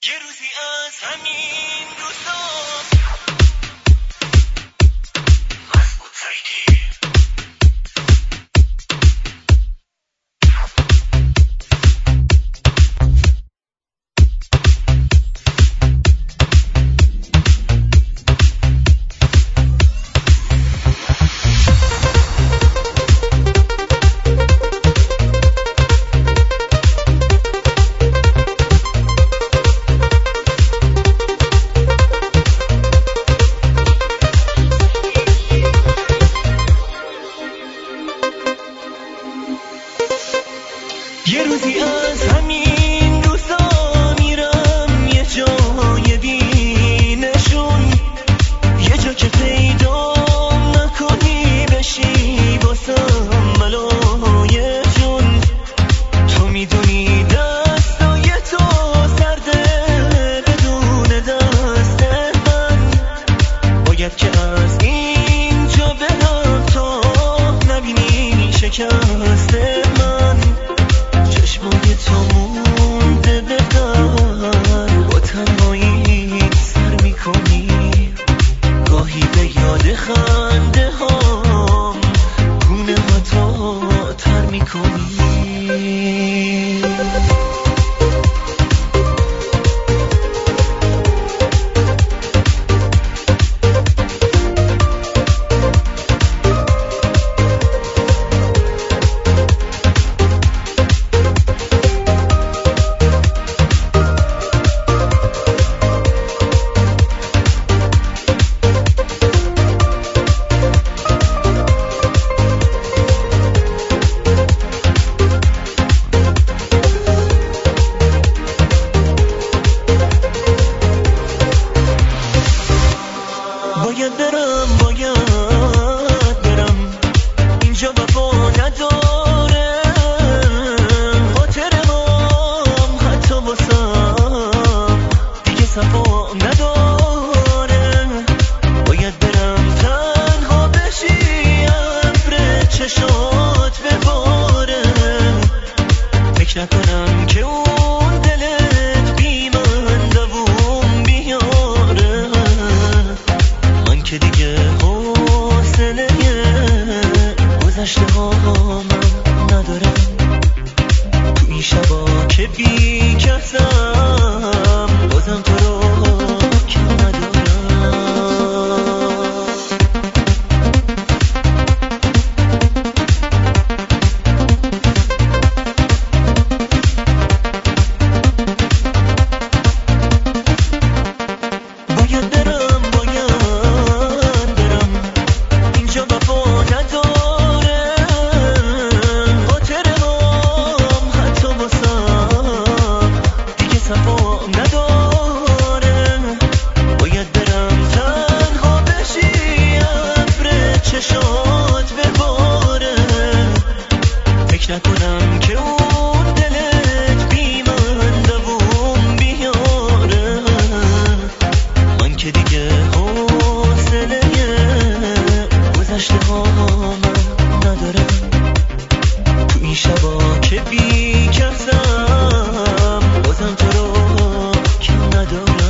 یه روزی از همین روزا مسعود سعیدی یه روزی از همین روزا میرم یه جای بینشون، یه جا که پیدا نکنی بشی باسم ملای جون. تو میدونی دستای تو سرده بدون دست من، باید که از اینجا برم تا نبینی شکست من. چشمای تو مونده به قلب، با تنهاییت سر میکنی، گاهی به یاد خنده هام گونه ها تا تر میکنی. باید برم اینجا وفا نداره، خاطر مام حتی واسم دیگه صفا نداره. باید برم تنها بشی ابر چشات بباره، فکر نکنم که اون دلت بی من دووم بیاره. من که دیگه حوصله گذشته ها من ندارم، تو این شبا که بی کسم بازم تو رو کم ندارم. باید برم اینجا وفا نداره، خاطر مام حتی واسم دیگه صفا نداره. باید برم تنها بشی ابر چشات بباره، فکر نکنم که اون دلت بی من دووم بیاره. من که دیگه حوصله گذشته ها من ندارم، تو این شبا که بی کسم بازم تو رو کم ندارم.